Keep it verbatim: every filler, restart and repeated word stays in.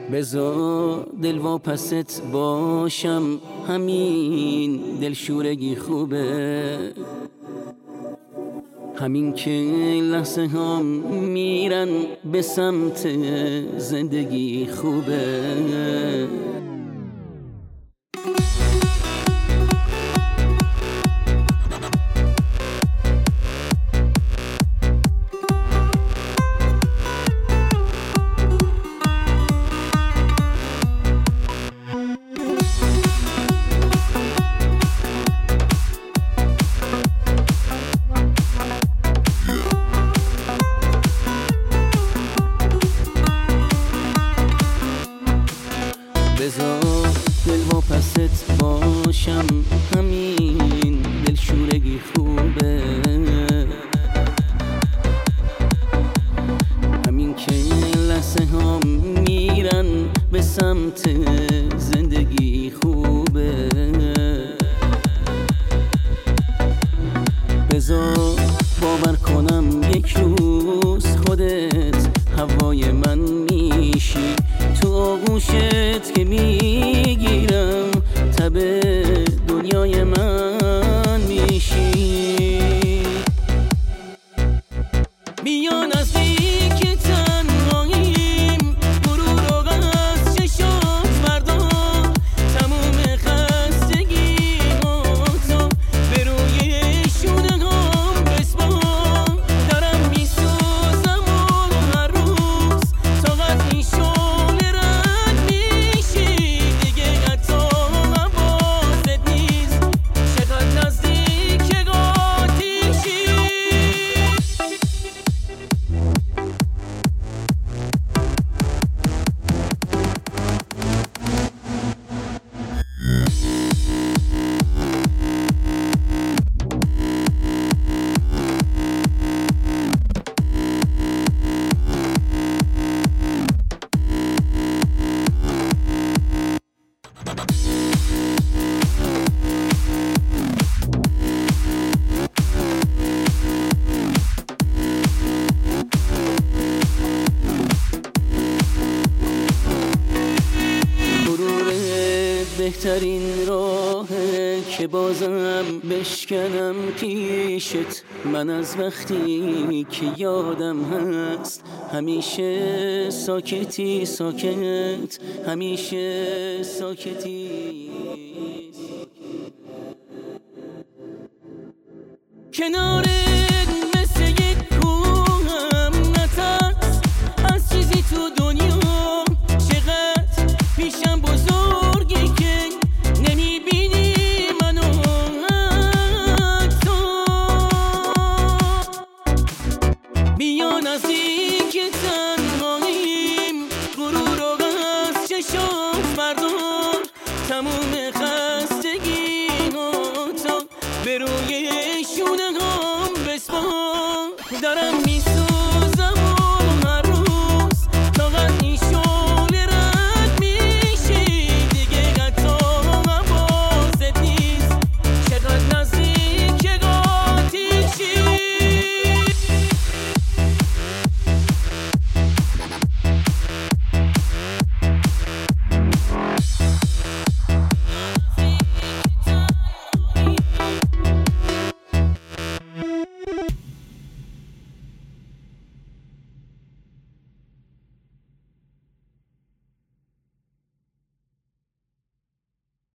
بذار دل واپست باشم، همین دلشورگی خوبه، همین که لحظه هم میرن به سمت زندگی خوبه. بذار دل واپست باشم، همین دلشورگی خوبه، همین که لحظه هم میرن به سمت زندگی خوبه. بذار باور کنم یک روز خودت هوای من میشی، تو آغوشت که میگیرم تب دنیای من میشی. بیا نزدیک تنهاییم، غرور رو از چشات بردار، تموم خستگی‌هاتو به روی شونه هم بسپار. دارم میسوزم و هر روز طاقت این شعله رد میشی، دیگه حتی حواست نیست چقدر نزدیک قاطیشی. بهترین راهه که بازم بشکنم پیشت، من از وقتی که یادم هست همیشه ساکتی ساکت، همیشه ساکتی کنار